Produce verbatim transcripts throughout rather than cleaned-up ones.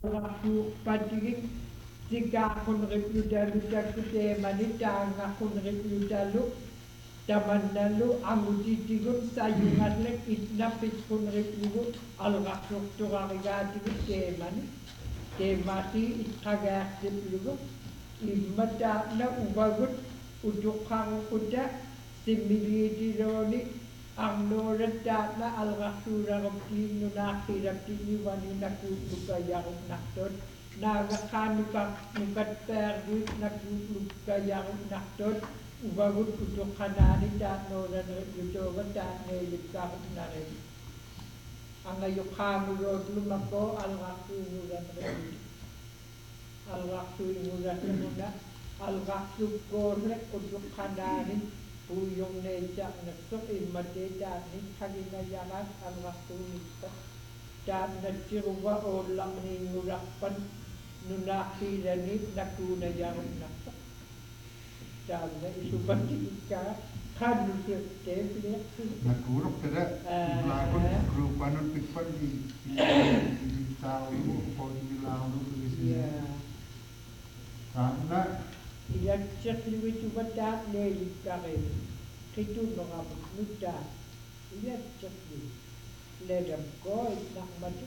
Patigik tika kunrip yudalu takute manita nga kunrip yudalu tamandalu angutitigun sayungatlek itnapit kunrip yugu algaktuk turarigatigik temani temati itkagaktip yugu immata na ubagut utukharukuta similitironi Arnoorataatna algaqsuuraruptiin nunaaqilapti niwani nakuutlukayarunartot naagaqaanuka nukatpaarguit nakuutlukayarunartot uvagut utuqqanaani taatnoolaneriplutuuga taatneelipkarutnarit angayuqaamuluutlumako algaqsuungulanriput algaqsuingulanripuna algaqsukkoorre utuqqanaani Puyong neja nasuk imate dan ni kagina yarat alwaktunika dan nasiruwa olang ni ngurapan nunaki lanit nakuna yarat nasak dan na isubatika kanu sirte pilek nakurok kada lakon grupanon pikpan di di tahu ko di launu tulisnya karena Ilan cekliwi cubatat neli kare kitu mengapa muda ilan cekli ledam ko nak mati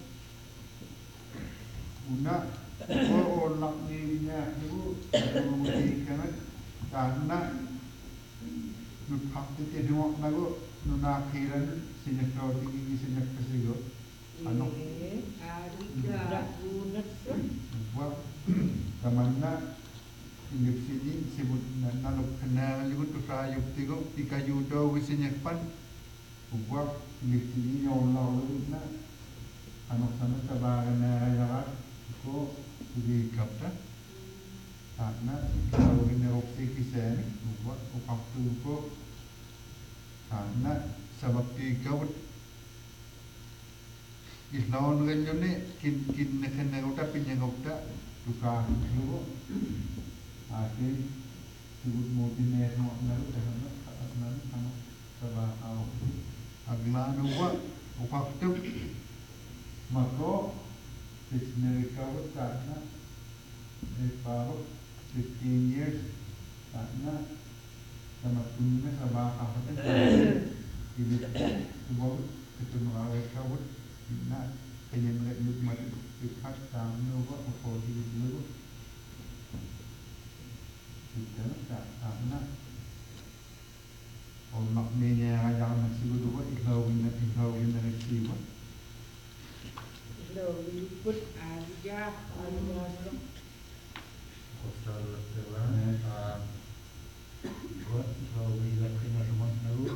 una ko orang ninya itu mengujikan karena nupak itu dua nago nunakhiran sinek kau tinggi sinek kesigo anu ada gunat buat kamanna Inggris sini sebut naluk kena sebut tu saya tiga tiga juta wisinyak pan buat Inggris sini yang lalu na anak sana tabaran ayat ko di kapta karena kalau ini opsi kisah ni buat waktu ko karena sebab tiga Islam dengan ni kin kin kena uta pinyang uta tukar dulu Akhir sebut motivasi nak nalu dalam nak nalu kamu sebab au agla nuwa waktu mako bisnes kau karena baru fifteen years karena sama punya sebab apa tu ini sebab itu mengalir kau nak penyembuhan itu mati dekat dalam nuwa apa di dulu kita tak karena orang punya yang masih berdua ikhawin dan ikhawin dan ikhawin ikhawin put aja alwan kosal telah buat ikhawin dan kena semua tahu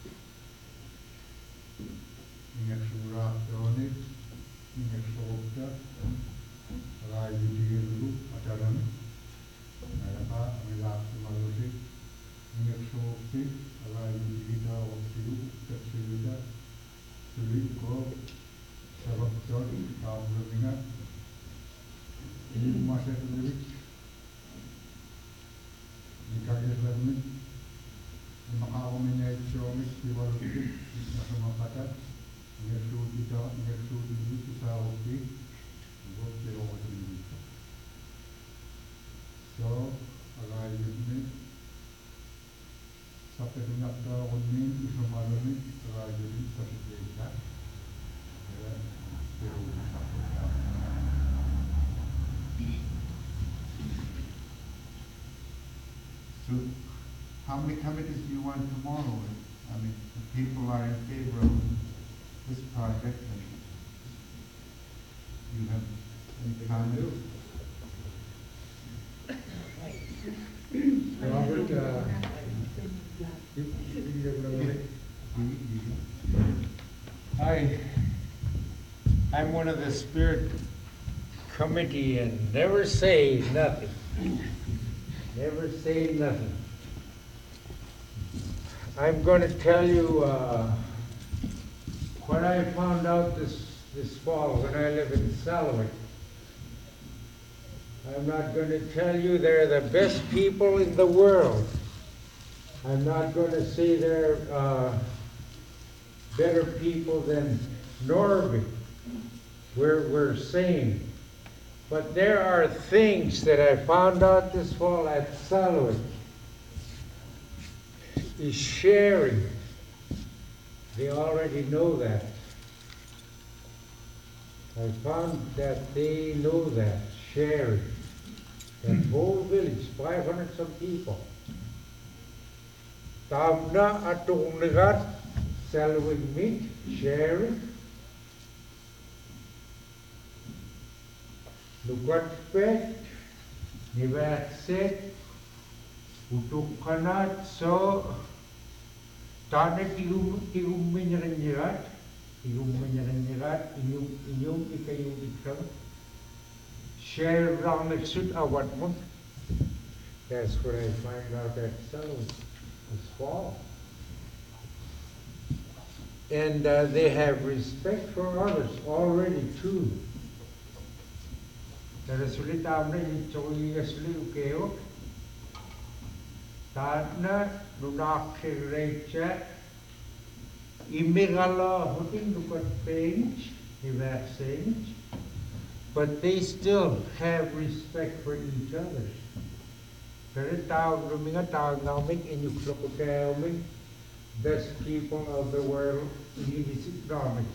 minyak surah kronik minyak surah rayu dia dulu ajaran Mereka adalah manusia yang sokti, adalah kita waktu tersedia sulit ko sebab jauh kaum berminat ini masa sulit jika kita lagi maka omnya siomis di bawah itu sama kata yang sulit tidak yang sulit itu kita waktu buat terowongan ini. So, agak ini sampai dengan tahun ini semua ini agak jadi tersedia. So, how many committees do you want tomorrow? I mean, the people are in favor of this project. And you have any comments? Robert, uh, I, I'm one of the spirit committee and never say nothing. Never say nothing. I'm going to tell you uh, what I found out this, this fall when I live in Salway. I'm not going to tell you they're the best people in the world. I'm not going to say they're uh, better people than Norby. We're, we're sane. But there are things that I found out this fall at Salwick is sharing. They already know that. I found that they know that, sharing. That whole village, five hundred some people. Tamna atong negat, Salwick meat, sharing. Lukat pet, nivatset, utuk kanat, so tane tigum tigum minyaranyirat, tigum minyaranyirat, inyum inyum ikayum ikam, share round the suit awat mo. That's what I find out at Salwick this fall. And uh, they have respect for others already too. There is really time in Choyasli Ukeo. Tadna, Nunak Recha, Imigala, Hooking to cut paint, the but they still have respect for each other. Very town, Ruminga now make in you crocodile, best people of the world in its economics.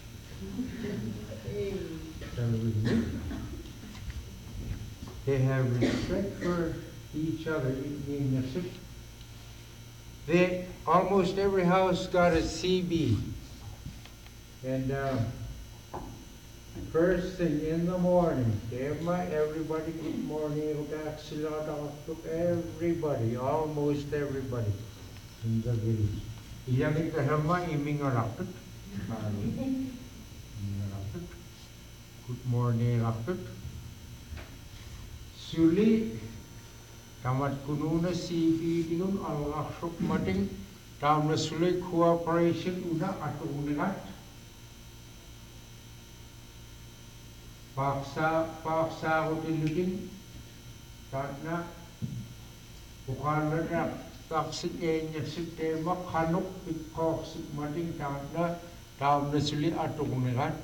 They have respect for each other. They, almost every house got a C B. And uh, first thing in the morning, everybody, good morning, everybody, almost everybody in the village. Iyamit kahama iming rapid. Good morning, rapid. Suli, tamat kununa C B tingun al-aksuk mating, tamat suli cooperation una atau uningat. Paksa, paksa utilutin, tatna, bukan na taksik enya sistema kanuk pikoksik mating tatna, tamat suli atau uningat.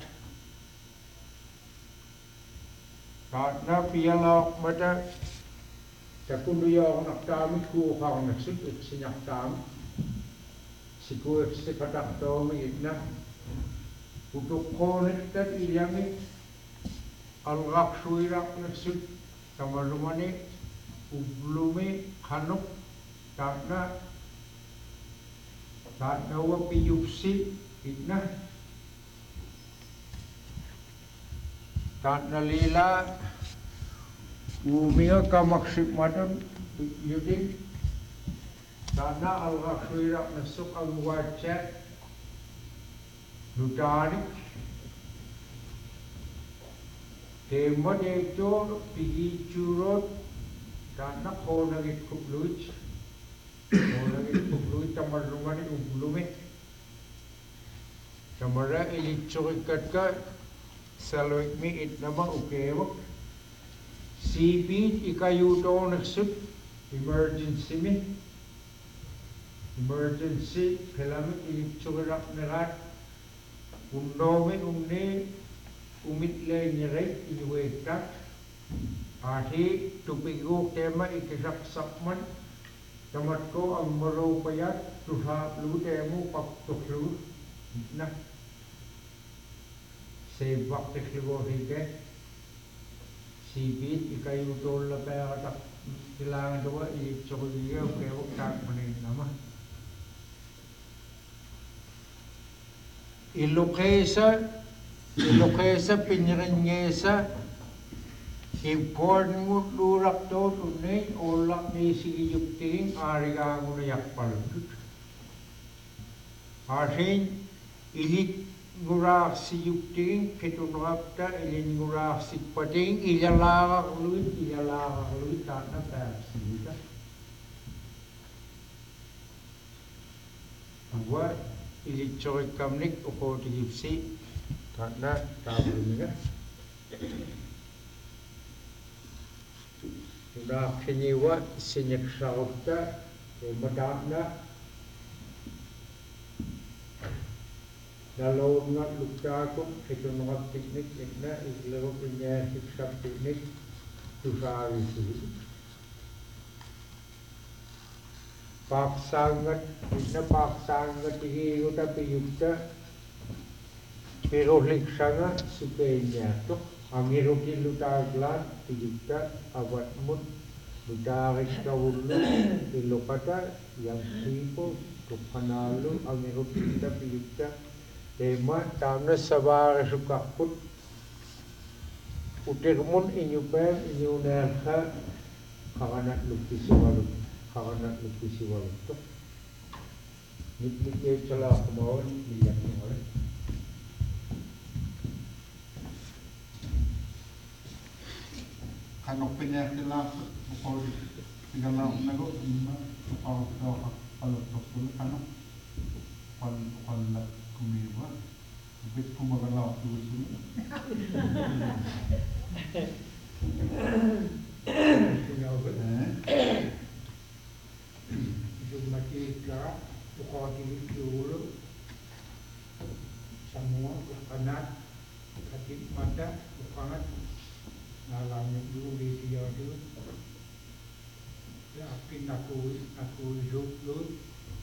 Tatna piyalok mata takundu yung naktamit ko kang nagsik sinaktam siku sikatak to itna utuk konet tat ilyamit algak suirak nagsik tamarumani ublumi kanuk tatna tatna wa piyupsi itna tatna lila uminga kamaksik madam yudin tatna al-ghafirak nasuk al-wajat nutanik tema deto pigi curot tatna ko nagit kubluj ko nagit kubluj tamarungan ublumi tamara ilitsukikat ka Salwick mi it nama ukewak. C B ikayuto nagsut emergency mi. Emergency kalamit ilitsukirak narat. Undome umne umitle niret inuwektak. Ahi tupigo tema ikisak sakman. Tamat ko ang maro payat tuhaplu temo paktuklu. Na. Say bakti klibo hike, sipit ikayutol na kaya katak kailangan daw i-chokuliya kaya huwag takmanin naman. Ilokesa, ilokesa piniranyesa, ipon mo lurak to tunay, olak ni sige yukting, ariga mo na yakpal. Asin, ilit ngurak si yukting ketunapta ilin ngurak si pating ilalaka luit ilalaka luit tatna tapsita dua ilit choy kamnik uko tigipsi tatna tabunya ngurak kenyewa sinyak saukta kemadapna Dalau ngat lukta ko ito ngat teknik ikna islero punya sikap teknik susah itu. Paksangat ikna paksangat igi uta piyukta pero liksana supaya to angiroki luta glan piyukta awat mut luta rikta ulu ilokata yang tipo tukanalu angiroki luta piyukta tema tanah sabar suka put utirmun inyupem inyunerha karanat lukis walu karanat lukis walu tu niknik celah kemauan lihat oleh kanok pinyak nila kalau tinggal nago kalau kalau kalau terus kanok kon kon kumiwa bit kumagalaw tuso Jumatika tukati dulu semua kanat kaki mata kanat nalamnya dulu di dia dulu ya akin aku aku hidup dulu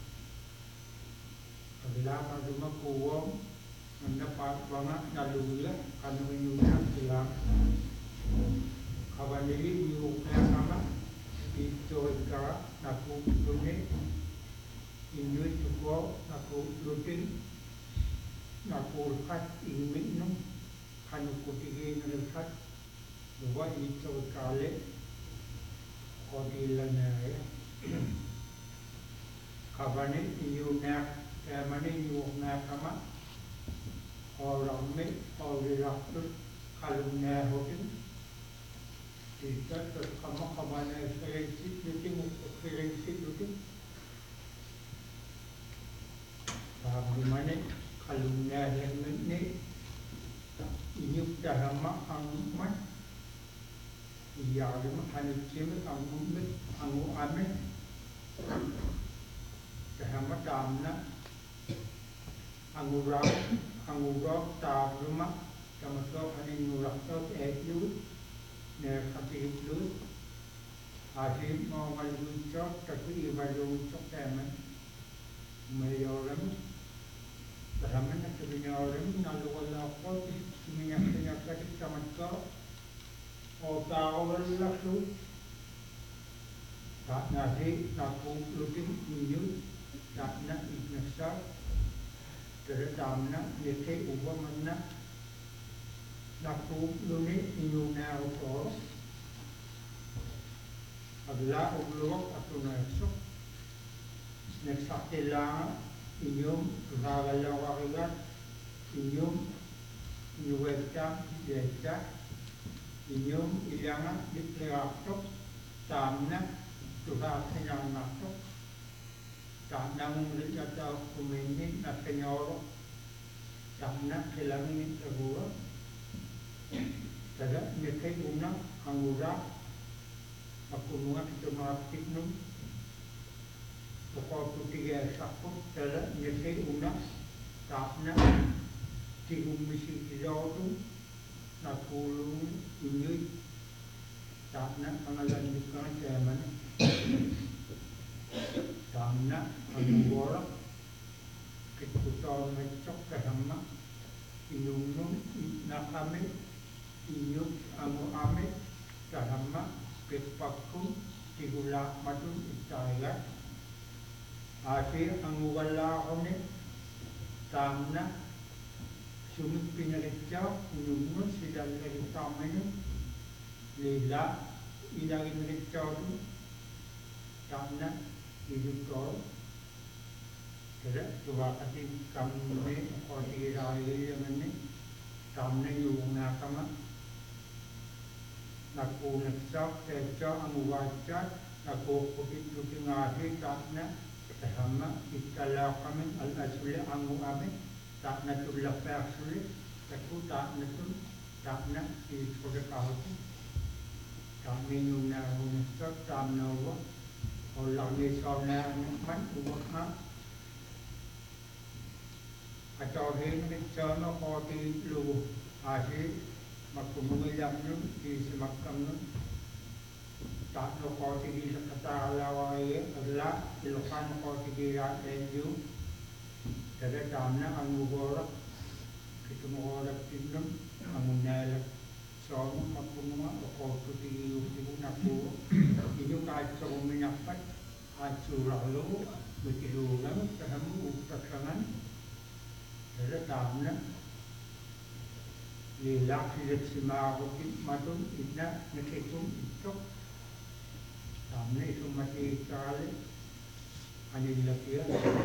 lama cuma kuwong mendapat banget nalula kanu nyunya silang kawan ini nyuknya sama itu kara aku dunia injui cukup aku rutin aku kat ingin nung kanu kutigi ngelkat dua itu kali kodilannya ya kawan ini nyunya mana nyuknya sama orang me orang rakyat kalungnya hotin kita terkama kamana referensi itu referensi itu bagaimana kalungnya yang ini ini dalam angman iya dalam hancur angman angu ame dalam damna angurang angurang ta rumah sama so ani nurak so eju ne khati lu akhir mau malu cok tapi ibalu cok temen mayoram dahaman na kebinyaram nalu wala ko minyak minyak sakit sama so o tao wala su tak nasi naku lutin minyu tak na ignasa terutama nete ubamana naku luni inyuna utor agla ublok atau nasuk neksatela inyum ragala warigat inyum inyuweta deta inyum ilanga dikleraktok tamna tuha senanatok tak nang ricata kumini na kenyoro tak na kelangin terbuat tidak mekai una angura aku nunga kita maafkan nung pokok putih ya sakut tidak mekai una tak na tigum misi kijau tu nak pulung inyui tak na pangalan bukan zaman tamna angora kikutor ngecok kahama inunung nakame inyuk amu ame kahama kepakum tigula matun itaya akhir angwala one tamna sumit pinarikya inungun sidal lagi tamenu lila ilagin rikya tu tamna hidup kau, tidak coba kasih kamu ni, kau tidak ada yang ni, kamu ni yung nakama, naku naksak, terca, amuwacat, naku kupit kupit ngaji, takna, sama ikalau kami al-asuli amu kami, takna tu lapar sulit, taku takna tu, takna di sekolah kau tu, kami yung naksak, takna awak. Orang ni soalnya man umat Atauhin Mitsono Koti Lu Asi Makumuyam Nun Di Simakam Nun Tatlo Koti Di Sakatalawaye Agla Ilokan Koti Di Ratenju Tada Tamna Angugorak Kitumugorak Tinum Amunelak Somo Makumuma Okotu Di Yusibu Naku Inyo kahit sa uminapat at suralo Butilulang Tahamu Uptaksangan Tada Tamna Lilak Silat Simakotin Matun Idna Nakitum Itok Tamna Isum Mati Kali Anilakia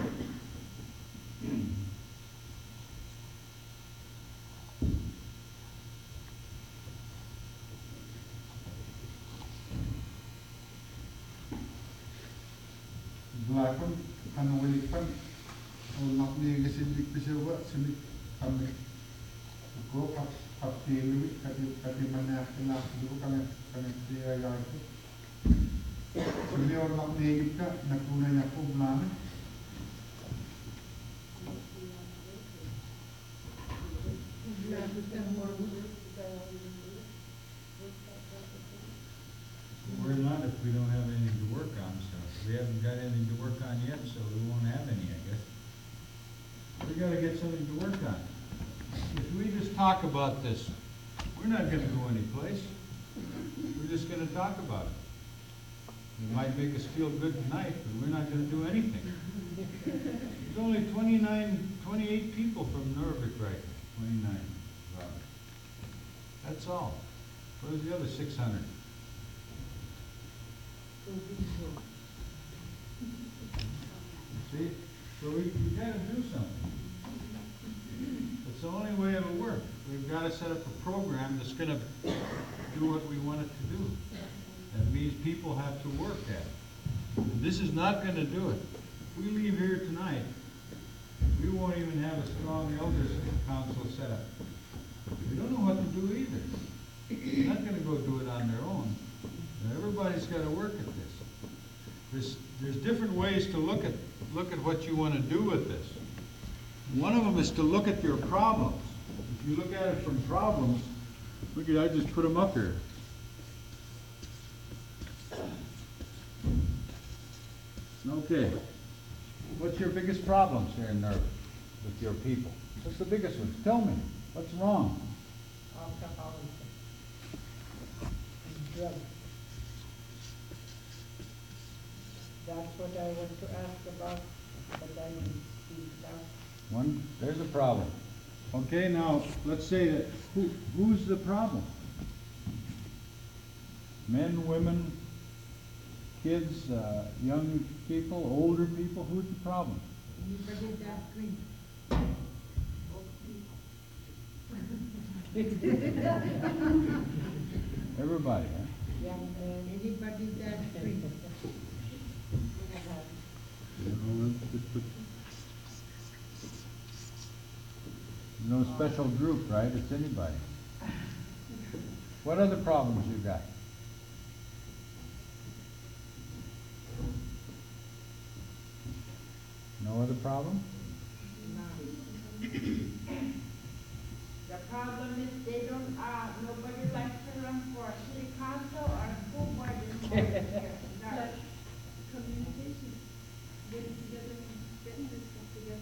Belakang kanulipan ulmak ni kesidik pesewa sedik kami ko kap kap tilu kati kati mana kena dulu kami kami dia ya itu beliau ulmak ni kita nak gunanya aku belakang We're not if we don't have anything to work on, so we haven't got anything to work on yet, so we won't have any, I guess. We gotta get something to work on. If we just talk about this, we're not gonna go anyplace. We're just gonna talk about it. It might make us feel good tonight, but we're not gonna do anything. There's only twenty-nine, twenty-eight people from Norvik right now, twenty-nine, Robert. That's all. Where's the other six hundred? See, so we, we gotta do something. It's the only way it'll work. We've gotta set up a program that's gonna do what we want it to do. That means people have to work at it. And this is not gonna do it. If we leave here tonight, we won't even have a strong elders council set up. We don't know what to do either. They're not gonna go do it on their own. Everybody's gotta work at this. There's, there's different ways to look at, look at what you wanna do with this. One of them is to look at your problems. If you look at it from problems, look at, I just put them up here. Okay. What's your biggest problems here in Nerva with your people? What's the biggest ones? Tell me. What's wrong? Alcoholism and drugs. That's what I want to ask about, but I didn't speak now. One, there's a problem. Okay, now, let's say that, who, who's the problem? Men, women, kids, uh, young people, older people, who's the problem? Anybody that drink. Everybody, huh? Young men. Anybody that drink. No special group, right? It's anybody. What other problems you got? No other problem? The problem is they don't, uh, nobody likes to run for city council or school board anymore here. No. Communication, getting together and getting this stuff together.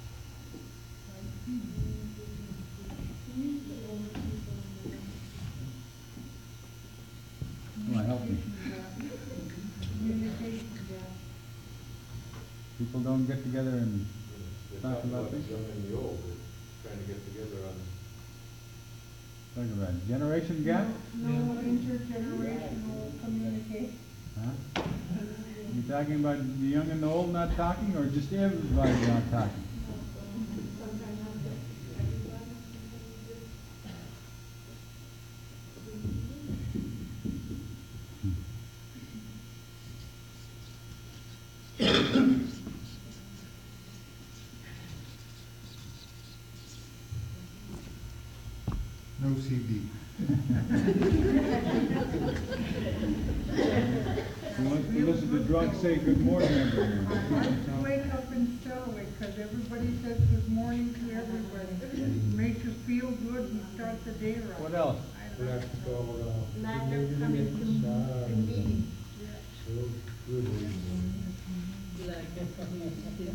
Come on, help me. Communication, yeah. People don't get together and They're talk talking about about things? young and the old, they're trying to get together on, Talk about it. Generation gap? No intergenerational communication. Huh? You talking about the young and the old not talking, or just everybody not talking? no C D. Who wants to listen to drunks say good morning every I morning? have to wake up and celebrate, because everybody says good morning to everybody. day right. What else? I don't know. Let's go, uh, Lack of coming to, to meetings. so good. Lack of coming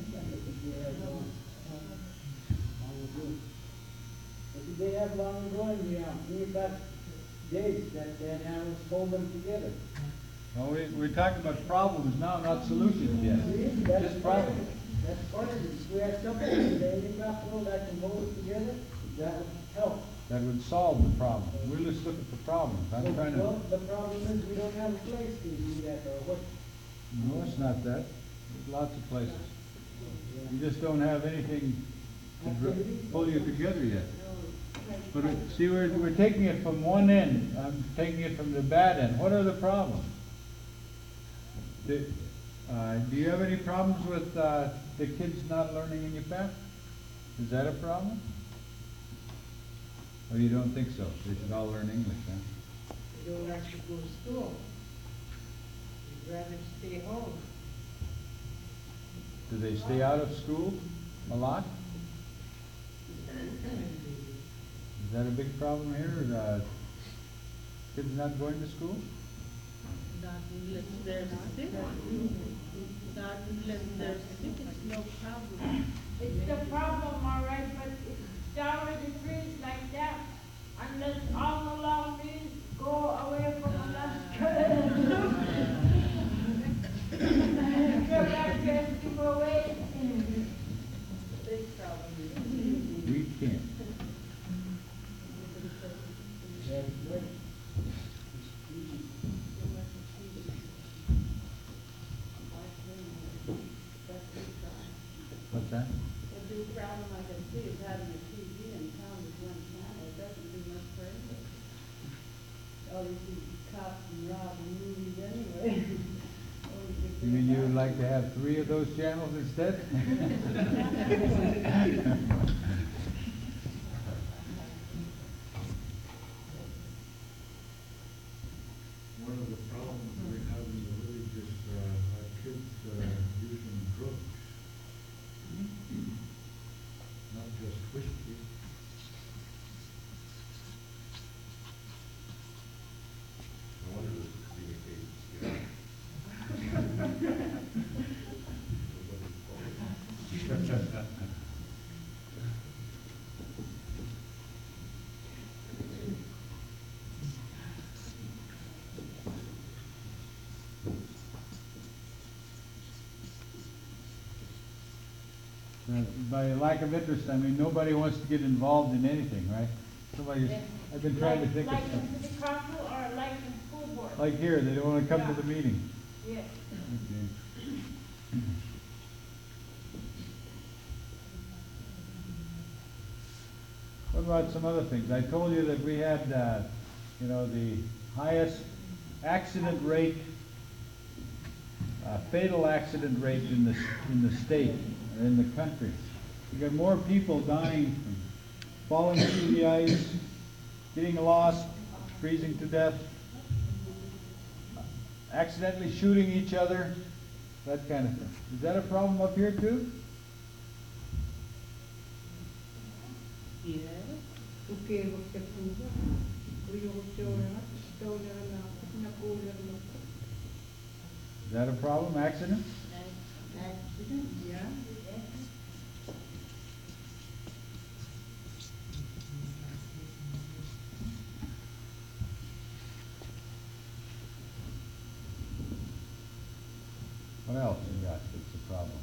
They have long going, you know, we got dates that they haven't hold them together. Well, we, we're talking about problems now, not solutions yet. See, that's Just part of problems. it. That's part of it. If we have something, they ain't got people that can hold it together, that would help. That would solve the problem. We'll just look at the problems. I'm trying Well, to, the problem is we don't have a place to do that, or what? no, it's not that. There's lots of places. You just don't have anything to dr- pull you together yet. But it- see, we're, we're taking it from one end, I'm taking it from the bad end. What are the problems? Do, uh, do you have any problems with, uh, the kids not learning in your path? Is that a problem? Or you don't think so? They should all learn English, huh? They don't actually go to school. They'd rather stay home. Do they stay out of school a lot? Is that a big problem here, uh, kids not going to school? Not unless they're sick. Not unless they're sick, it's no problem. It's the problem, all right, but it's down in the trees like that, unless all along these go away from Alaska. Go back there and keep away. Big problem. We can't. What's that? The big problem I can see is having a T V in town with one channel, it doesn't do much for anybody. All you see is cops and rob and movies anyway. Only if You they mean you would have- like to have three of those channels instead? One of the problems we have in the village is, uh, our kids, uh, using drugs. Not just whiskey. I wonder if it's being a case, Uh, By lack of interest, I mean, nobody wants to get involved in anything, right? Somebody's, I've been trying to think of Like in something. city council or like in school board? Like here, they don't wanna come to Yeah. the meeting. Yes. Okay. What about some other things? I told you that we had, uh, you know, the highest accident rate, uh, fatal accident rate in the, s- in the state, or in the country. We got more people dying from falling through the ice, getting lost, freezing to death, accidentally shooting each other, that kind of thing. Is that a problem up here too? Yeah. Okay, what's the proof? We don't show them, show them, na cool them. Is that a problem, accidents? Accident, yeah. What else you got that's a problem?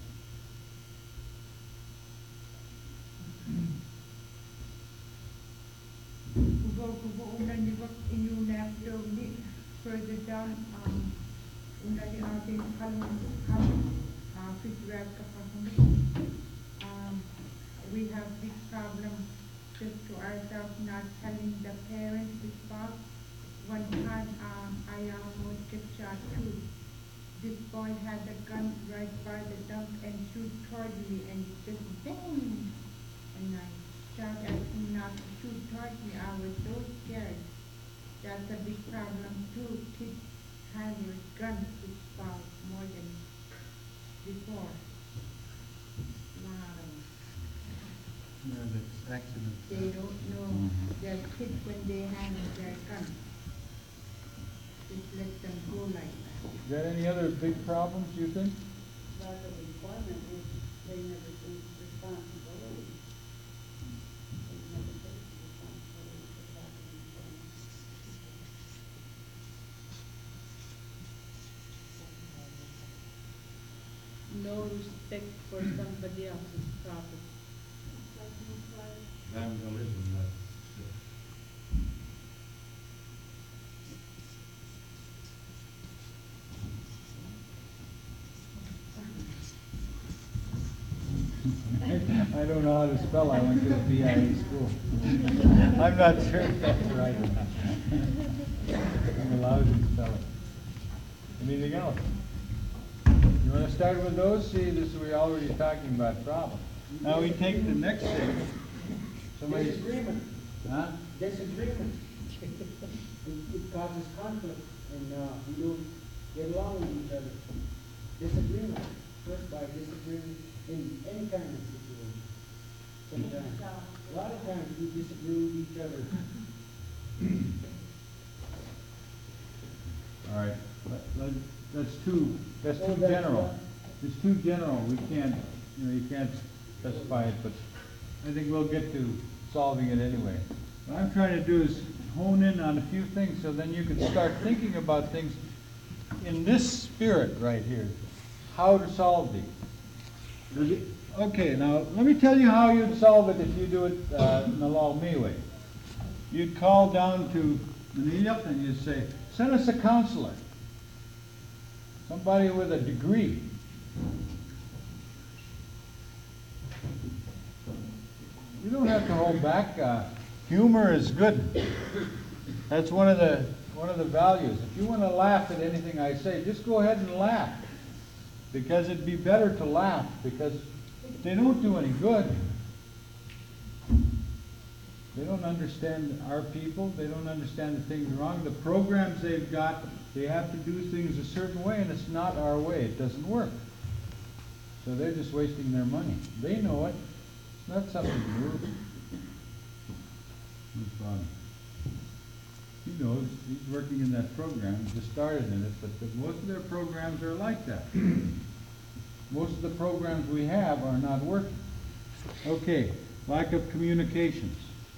Kubo, kubo, una ni wak inyo napto ni further down, um, una ni ating kalong, kalong, uh, figure kapasang. Um, we have big problem just to ourselves not telling the parents this part. One time, um, I almost get shot too. This boy had a gun right by the dump and shoot toward me and just bang! And I shot at him not to shoot toward me. I was so scared. That's a big problem too. Kids handle guns with spouse more than before. Wow. Yeah, that's accident. They don't know Mhm. their kids when they hang their gun. Just let them go like that. Is there any other big problems, you think? Lack of employment is, they never take responsibility. They never take responsibility for lack of employment. No respect for somebody else's property. Vandalism, that's, I don't know how to spell, I went to a B I A school. I'm not sure if that's right or not. I'm allowed to spell it. Anything else? You wanna start with those? See, this, we're already talking about problems. Now we take the next thing. Somebody, Disagreement, huh? disagreement. It, it causes conflict and, uh, we don't get along with each other. Disagreement, first by disagreeing in any kind of situation. Sometimes, a lot of times we disagree with each other. All right, let, let, that's too, that's Oh, too that's general. what- It's too general, we can't, you know, you can't specify it, but I think we'll get to solving it anyway. What I'm trying to do is hone in on a few things, so then you can start thinking about things in this spirit right here, how to solve these. Does it- Okay, now, let me tell you how you'd solve it if you do it uh, in the Lalmi way. You'd call down to Manila and you'd say, send us a counselor. Somebody with a degree. You don't have to hold back. Uh, humor is good. That's one of the one of the values. If you want to laugh at anything I say, just go ahead and laugh. Because it'd be better to laugh, because they don't do any good. They don't understand our people. They don't understand the things wrong. The programs they've got, they have to do things a certain way, and it's not our way. It doesn't work. So they're just wasting their money. They know it. It's not something new. Who's Bonnie? He knows. He's working in that program. He just started in it, but the, most of their programs are like that. Most of the programs we have are not working. Okay, lack of communications.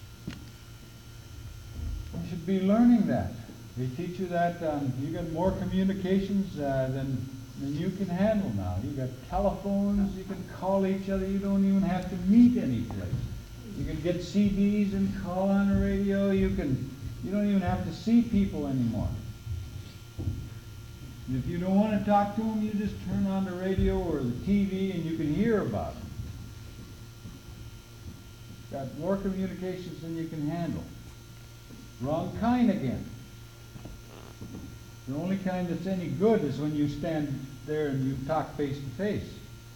You should be learning that. They teach you that um, you got more communications uh, than, than you can handle now. You got telephones, you can call each other, you don't even have to meet any place. You can get C Ds and call on the radio, you can, you don't even have to see people anymore. And if you don't want to talk to them, you just turn on the radio or the T V and you can hear about them. Got more communications than you can handle. Wrong kind again. The only kind that's any good is when you stand there and you talk face to face.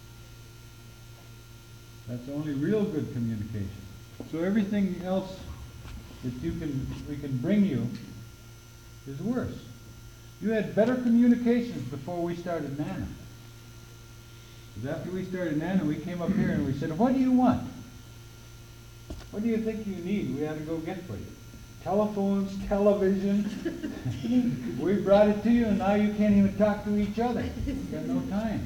That's the only real good communication. So everything else that you can, we can bring you is worse. You had better communications before we started Nana. Because after we started Nana, we came up here and we said, what do you want? What do you think you need? We had to go get for you. Telephones, television. We brought it to you and now you can't even talk to each other. You got no time.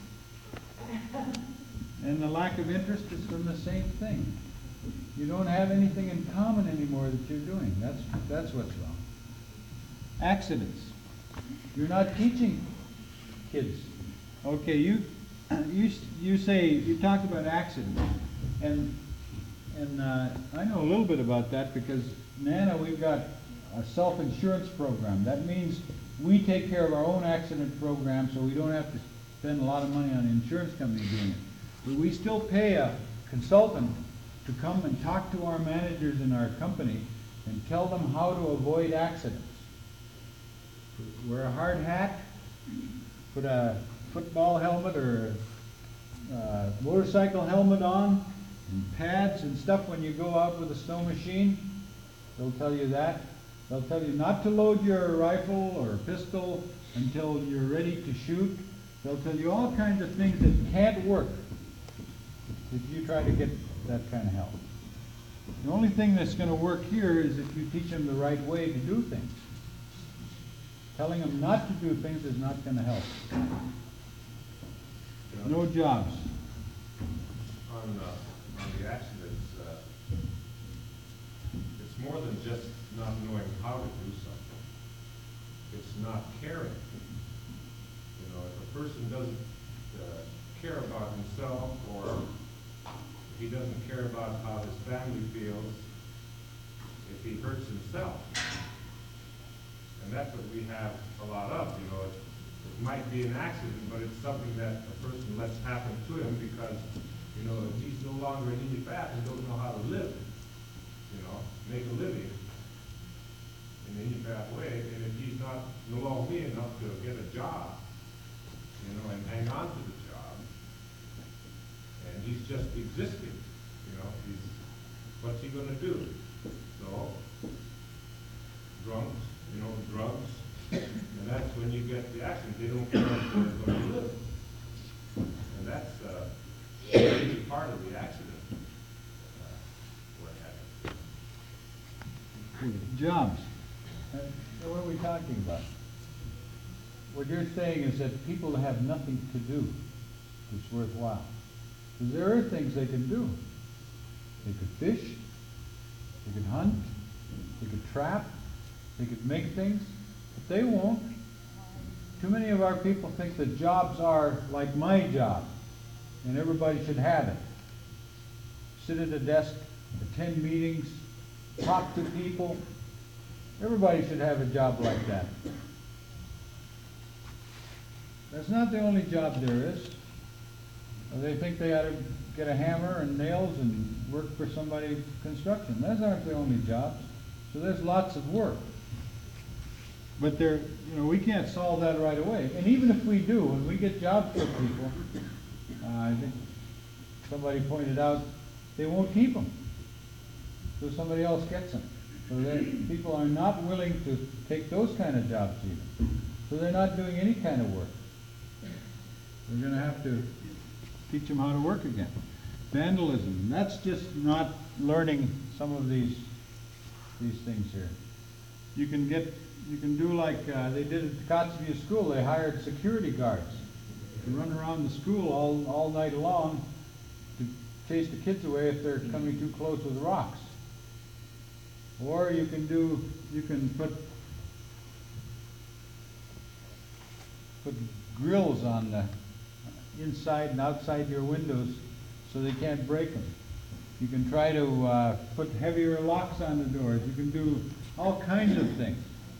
And the lack of interest is from the same thing. You don't have anything in common anymore that you're doing. That's, that's what's wrong. Accidents. You're not teaching kids. Okay, you, you, you say, you talked about accidents. And, and uh, I know a little bit about that because Nana, we've got a self-insurance program. That means we take care of our own accident program so we don't have to spend a lot of money on an insurance company doing it. But we still pay a consultant to come and talk to our managers in our company and tell them how to avoid accidents. Wear a hard hat, put a football helmet or a uh, motorcycle helmet on, and pads and stuff when you go out with a snow machine. They'll tell you that. They'll tell you not to load your rifle or pistol until you're ready to shoot. They'll tell you all kinds of things that can't work if you try to get that kind of help. The only thing that's gonna work here is if you teach them the right way to do things. Telling them not to do things is not gonna help. No jobs. On, uh, on the accidents, uh, it's more than just not knowing how to do something. It's not caring. You know, if a person doesn't uh, care about himself, or if he doesn't care about how his family feels, if he hurts himself, and that's what we have a lot of, you know. It, it might be an accident, but it's something that a person lets happen to him because, you know, if he's no longer an idiot and don't know how to live, you know, make a living in an idiot way, and if he's not no longer enough to get a job, you know, and hang on to the job, and he's just existing, you know, he's, what's he gonna do? So, drunks, you know, drugs, and that's when you get the accident. They don't care if they're going to live. And that's uh, a major part of the accident. Uh, what happened. Jobs. Uh, so what are we talking about? What you're saying is that people have nothing to do that's worthwhile. Because there are things they can do. They could fish, they could hunt, they could trap, they could make things, but they won't. Too many of our people think that jobs are like my job, and everybody should have it. Sit at a desk, attend meetings, talk to people. Everybody should have a job like that. That's not the only job there is. They think they ought to get a hammer and nails and work for somebody construction. Those aren't the only jobs. So there's lots of work. But there, you know, we can't solve that right away. And even if we do, when we get jobs for people, uh, I think somebody pointed out, they won't keep them. So somebody else gets them. So people are not willing to take those kind of jobs even. So they're not doing any kind of work. We're going to have to teach them how to work again. Vandalism, that's just not learning some of these these things here. You can get, you can do like uh, they did at the Kotzebue School. They hired security guards to run around the school all, all night long to chase the kids away if they're coming too close with rocks. Or you can do, you can put put grills on the inside and outside your windows so they can't break them. You can try to uh, put heavier locks on the doors. You can do all kinds of things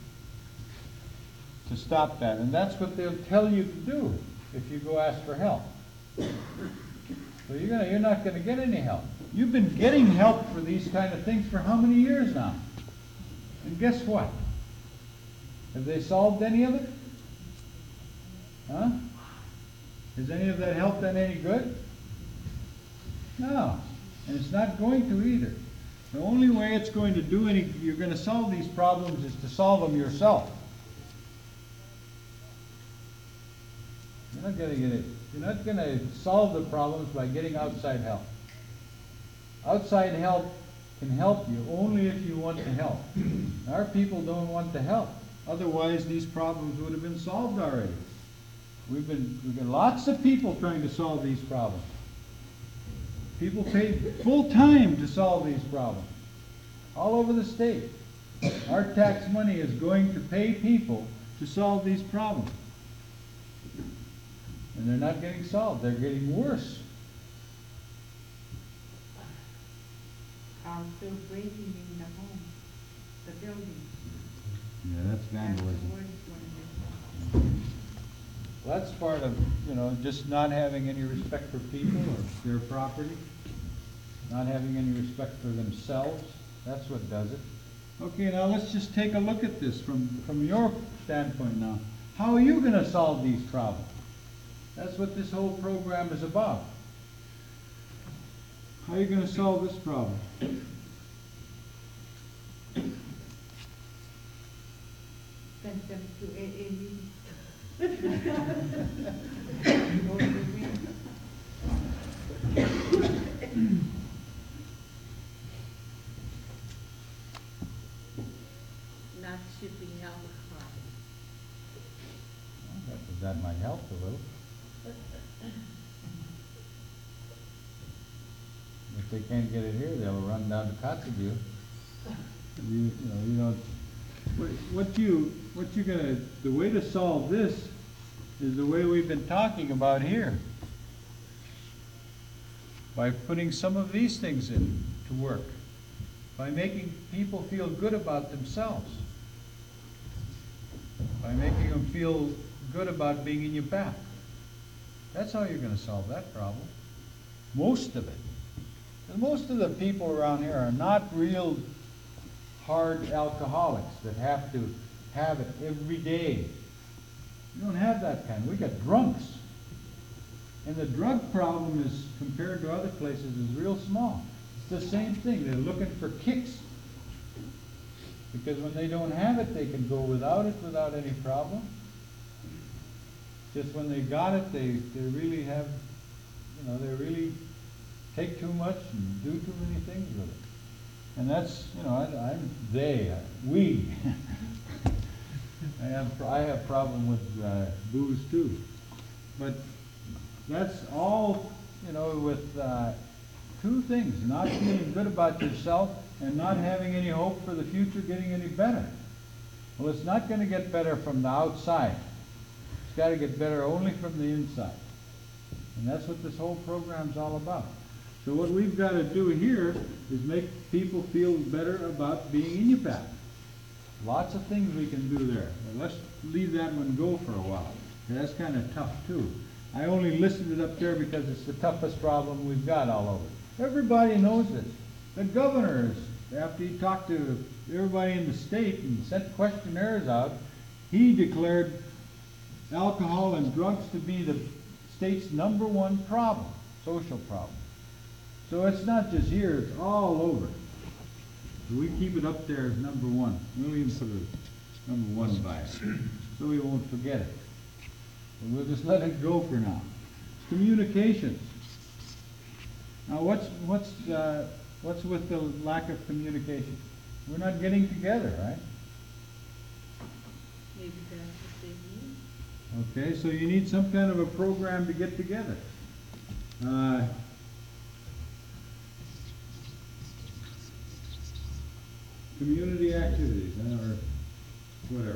to stop that. And that's what they'll tell you to do if you go ask for help. So you're, gonna, you're not going to get any help. You've been getting help for these kind of things for how many years now? And guess what? Have they solved any of it? Huh? Has any of that help done any good? No. And it's not going to either. The only way it's going to do any, you're going to solve these problems is to solve them yourself. You're not going to get it. You're not going to solve the problems by getting outside help. Outside help can help you only if you want to help. Our people don't want to help. Otherwise, these problems would have been solved already. We've been, we've got lots of people trying to solve these problems. People pay full time to solve these problems. All over the state. Our tax money is going to pay people to solve these problems. And they're not getting solved. They're getting worse. Are still breaking in the home, the building. Yeah, that's vandalism. That's the worst one. Well, that's part of, you know, just not having any respect for people or their property, not having any respect for themselves. That's what does it. Okay, now let's just take a look at this from, from your standpoint now. How are you going to solve these problems? That's what this whole program is about. How are you going to solve this problem? Send them to A A meetings. alcohol. That, that might help a little. If they can't get it here, they'll run down to Kotzebue. You, you know, you don't. What what you, what you're gonna, the way to solve this is the way we've been talking about here. By putting some of these things in to work. By making people feel good about themselves. By making them feel good about being in your back. That's how you're gonna solve that problem. Most of it. And most of the people around here are not real hard alcoholics that have to have it every day. You don't have that kind. We got drunks. And the drug problem is, compared to other places, is real small. It's the same thing. They're looking for kicks. Because when they don't have it, they can go without it without any problem. Just when they got it, they, they really have, you know, they really take too much and do too many things with it. And that's, you know, I, I'm, they, uh, we. I have, I have problem with uh, booze too. But that's all, you know, with uh, two things, not feeling good about yourself and not having any hope for the future getting any better. Well, it's not going to get better from the outside. It's got to get better only from the inside. And that's what this whole program's all about. So what we've got to do here is make people feel better about being in your path. Lots of things we can do there. Well, let's leave that one go for a while. That's kind of tough too. I only listed it up there because it's the toughest problem we've got all over. Everybody knows this. The governor, is, after he talked to everybody in the state and sent questionnaires out, he declared alcohol and drugs to be the state's number one problem, social problem. So it's not just here, it's all over. So we keep it up there as number one. We'll even put a number one by it, so we won't forget it. And we'll just let it go for now. Communications. Now what's, what's, uh, what's with the lack of communication? We're not getting together, right? Maybe that's the same. Okay, so you need some kind of a program to get together. Uh, community activities, uh, or whatever.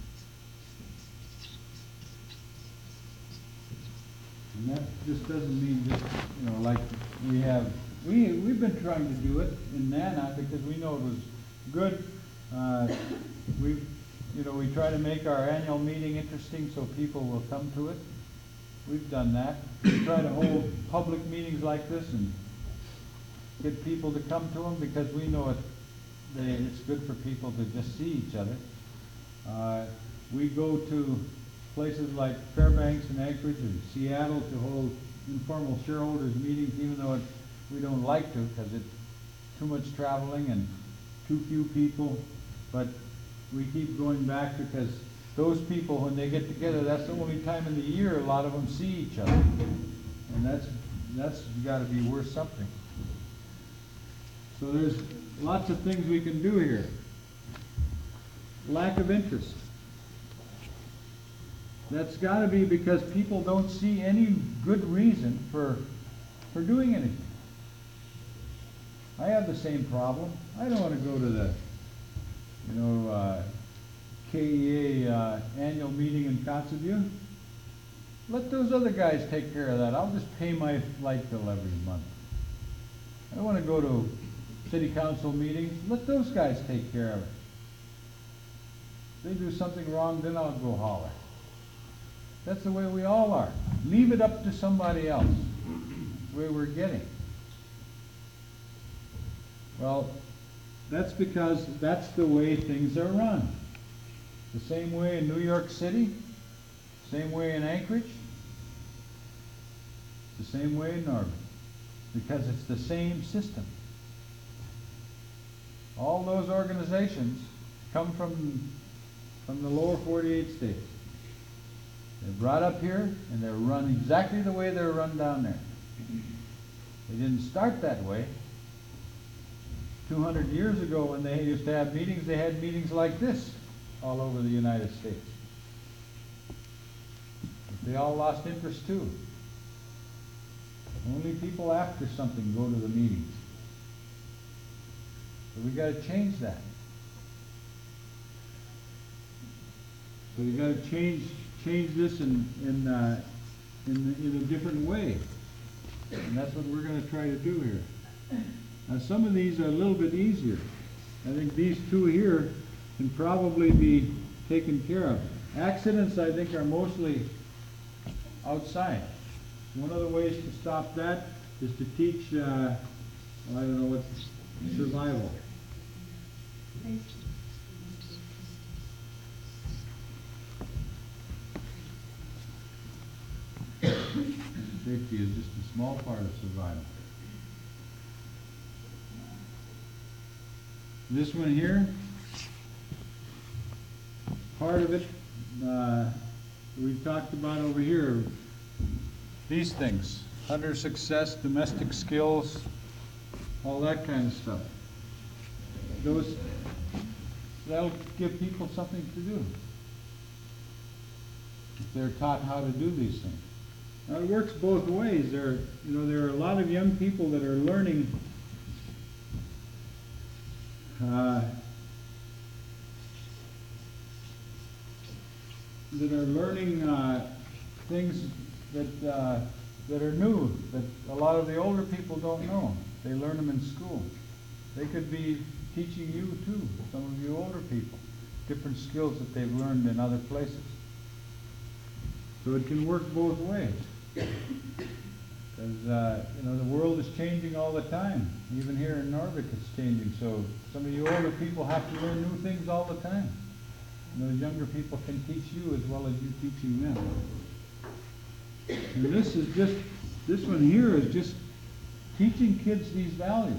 And that just doesn't mean just, you know, like we have, we, we've been trying to do it in Nana because we know it was good. Uh, we've, you know, we try to make our annual meeting interesting so people will come to it. We've done that. We try to hold public meetings like this and get people to come to them because we know it, they, it's good for people to just see each other. Uh, we go to places like Fairbanks and Anchorage and Seattle to hold informal shareholders meetings, even though it, we don't like to because it's too much traveling and too few people. But we keep going back because those people, when they get together, that's the only time in the year a lot of them see each other. And that's, that's got to be worth something. So there's lots of things we can do here. Lack of interest. That's got to be because people don't see any good reason for, for doing anything. I have the same problem. I don't want to go to the, you know, uh, K E A uh, annual meeting in Kotzebue. Let those other guys take care of that. I'll just pay my light bill every month. I don't want to go to city council meetings. Let those guys take care of it. If they do something wrong, then I'll go holler. That's the way we all are. Leave it up to somebody else. That's the way we're getting. Well, that's because that's the way things are run. The same way in New York City, same way in Anchorage, the same way in Northern, because it's the same system. All those organizations come from, from the lower forty-eight states. They're brought up here and they're run exactly the way they're run down there. They didn't start that way. two hundred years ago when they used to have meetings, they had meetings like this. all over the United States. But they all lost interest too. Only people after something go to the meetings. So we gotta change that. So you gotta change, change this in, in, uh, in, in a different way. And that's what we're gonna try to do here. Now some of these are a little bit easier. I think these two here can probably be taken care of. Accidents, I think, are mostly outside. One of the ways to stop that is to teach, uh, well, I don't know what, survival. Safety is just a small part of survival. This one here, part of it, uh, we've talked about over here, these things, hunter success, domestic skills, all that kind of stuff. Those, that'll give people something to do if they're taught how to do these things. Now it works both ways. There, you know, there are a lot of young people that are learning uh, that are learning uh, things that uh, that are new, that a lot of the older people don't know. They learn them in school. They could be teaching you too, some of you older people, different skills that they've learned in other places. So it can work both ways. Because, uh, you know, the world is changing all the time. Even here in Noorvik it's changing. So some of you older people have to learn new things all the time. And those younger people can teach you as well as you teaching them. And this is just, this one here is just teaching kids these values.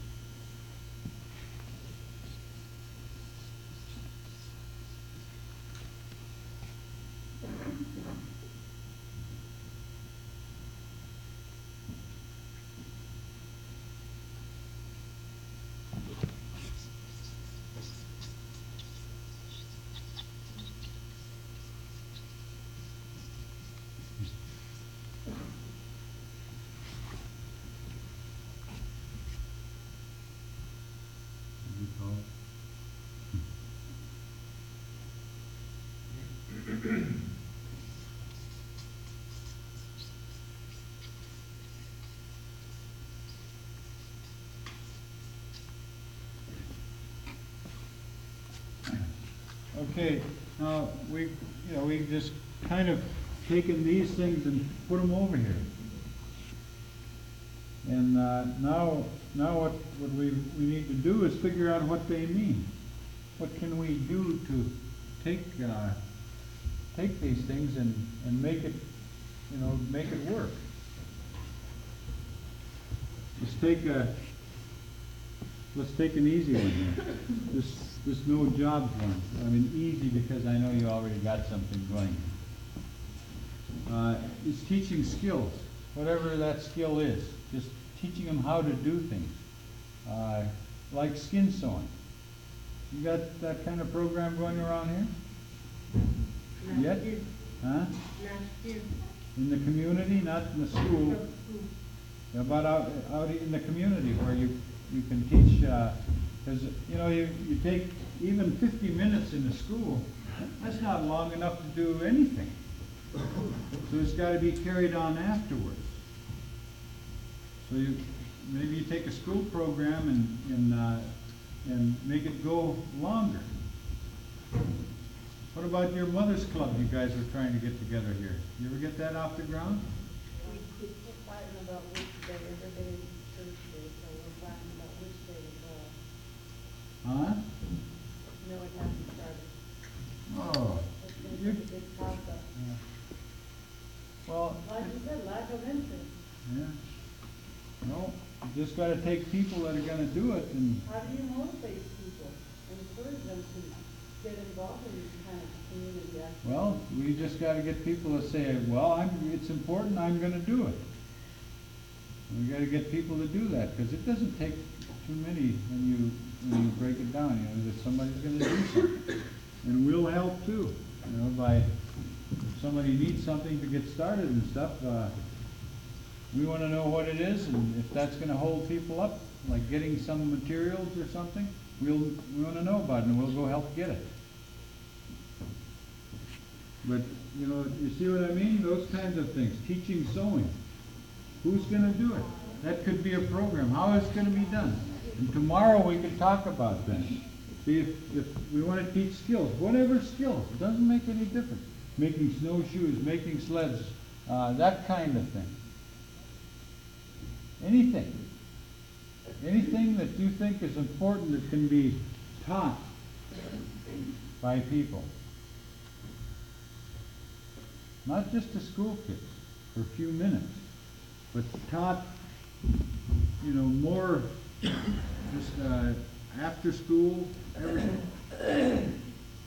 Okay, now we, you know, we've just kind of taken these things and put them over here. And uh, now, now what, what we, we need to do is figure out what they mean. What can we do to take, uh, take these things and, and make it, you know, make it work? Let's take a, let's take an easy one here. This, this no jobs one. I mean easy because I know you already got something going. Uh, it's teaching skills, whatever that skill is. Just teaching them how to do things, uh, like skin sewing. You got that kind of program going around here? Last Yet? year. Huh? Last year. In the community, not in the school. From school. How about out, out in the community where you, you can teach, because, uh, you know, you, you take even fifty minutes in the school, that's not long enough to do anything. So it's got to be carried on afterwards. So you, maybe you take a school program and, and, uh, and make it go longer. What about your mother's club you guys were trying to get together here? You ever get that off the ground? We keep fighting about which day, every day is Thursday, so we're fighting about which day to go. Huh? No, it hasn't started. Oh. It's been You- such a big toss up. Well, Like you said, lack of interest. yeah. No, you just got to take people that are going to do it. And How do you motivate people, encourage them to get involved in this kind of community activity? well, we just got to get people to say, well, I'm, it's important, I'm going to do it. And we got to get people to do that because it doesn't take too many when you when you break it down. You know, that somebody's going to do something. and we'll help too, you know, by, if somebody needs something to get started and stuff, uh, we wanna know what it is, and if that's gonna hold people up, like getting some materials or something, we'll, we wanna know about it, and we'll go help get it. But, you know, you see what I mean? Those kinds of things, teaching sewing. Who's gonna do it? That could be a program, how is it gonna be done? And tomorrow we could talk about that. See, if, if we wanna teach skills, whatever skills, it doesn't make any difference. Making snowshoes, making sleds, uh, that kind of thing. Anything. Anything that you think is important that can be taught by people. Not just to school kids for a few minutes, but taught, you know, more just uh, after school, everything.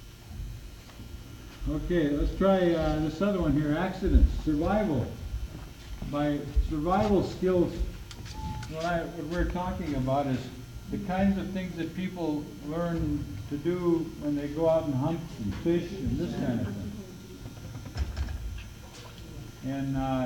Okay, let's try uh, this other one here, accidents, survival. By survival skills, what, I, what we're talking about is the kinds of things that people learn to do when they go out and hunt and fish and this kind of thing. And uh,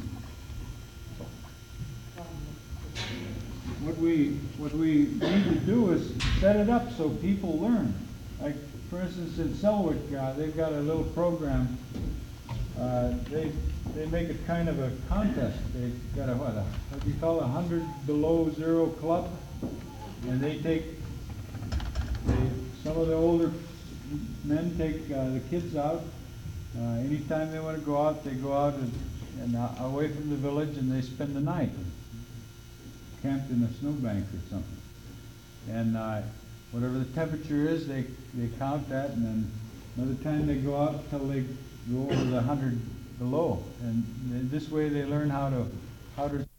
what we what we need to do is set it up so people learn. Like, for instance, in Selwick, uh, they've got a little program. Uh, they they make it kind of a contest. They've got a what? A, what do you call it? A hundred below zero club, and they take. They, some of the older men take uh, the kids out. Uh, anytime they want to go out, they go out and, and uh, away from the village, and they spend the night camped in a snowbank or something. And uh, whatever the temperature is, they they count that, and then another time they go out until they go over the hundred below. And this way, they learn how to how to